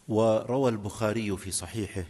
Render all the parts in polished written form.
وروى البخاري في صحيحه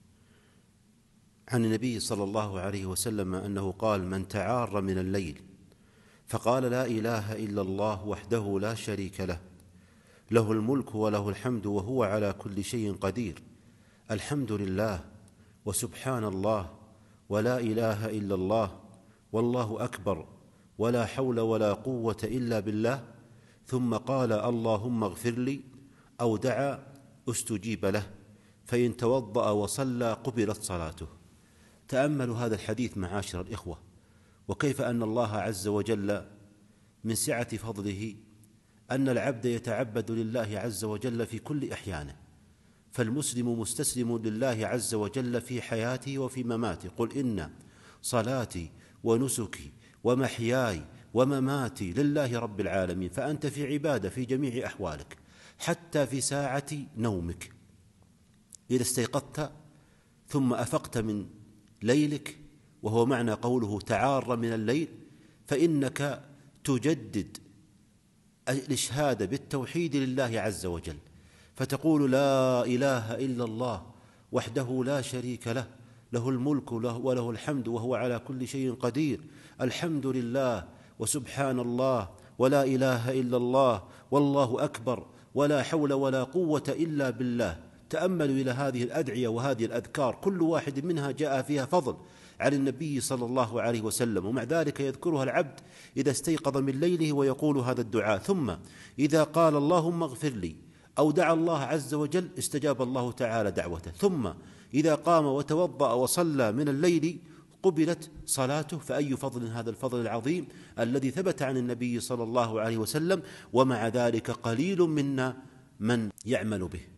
عن النبي صلى الله عليه وسلم أنه قال: من تعار من الليل فقال لا إله إلا الله وحده لا شريك له، له الملك وله الحمد وهو على كل شيء قدير، الحمد لله وسبحان الله ولا إله إلا الله والله أكبر ولا حول ولا قوة إلا بالله، ثم قال اللهم اغفر لي أو دعا استجيب له، فإن توضأ وصلى قبلت صلاته. تأملوا هذا الحديث معاشر الإخوة، وكيف أن الله عز وجل من سعة فضله أن العبد يتعبد لله عز وجل في كل أحيانه، فالمسلم مستسلم لله عز وجل في حياته وفي مماته. قل إن صلاتي ونسكي ومحياي ومماتي لله رب العالمين، فأنت في عبادة في جميع أحوالك، حتى في ساعة نومك. إذا استيقظت ثم أفقت من ليلك، وهو معنى قوله تعار من الليل، فإنك تجدد الإشهاد بالتوحيد لله عز وجل، فتقول لا إله إلا الله وحده لا شريك له، له الملك وله الحمد وهو على كل شيء قدير، الحمد لله وسبحان الله ولا إله إلا الله والله أكبر ولا حول ولا قوة إلا بالله. تأملوا إلى هذه الأدعية وهذه الأذكار، كل واحد منها جاء فيها فضل عن النبي صلى الله عليه وسلم، ومع ذلك يذكرها العبد إذا استيقظ من ليله ويقول هذا الدعاء. ثم إذا قال اللهم اغفر لي أو دعا الله عز وجل استجاب الله تعالى دعوته. ثم إذا قام وتوضأ وصلى من الليل قبلت صلاته. فأي فضل هذا الفضل العظيم الذي ثبت عن النبي صلى الله عليه وسلم، ومع ذلك قليل منا من يعمل به.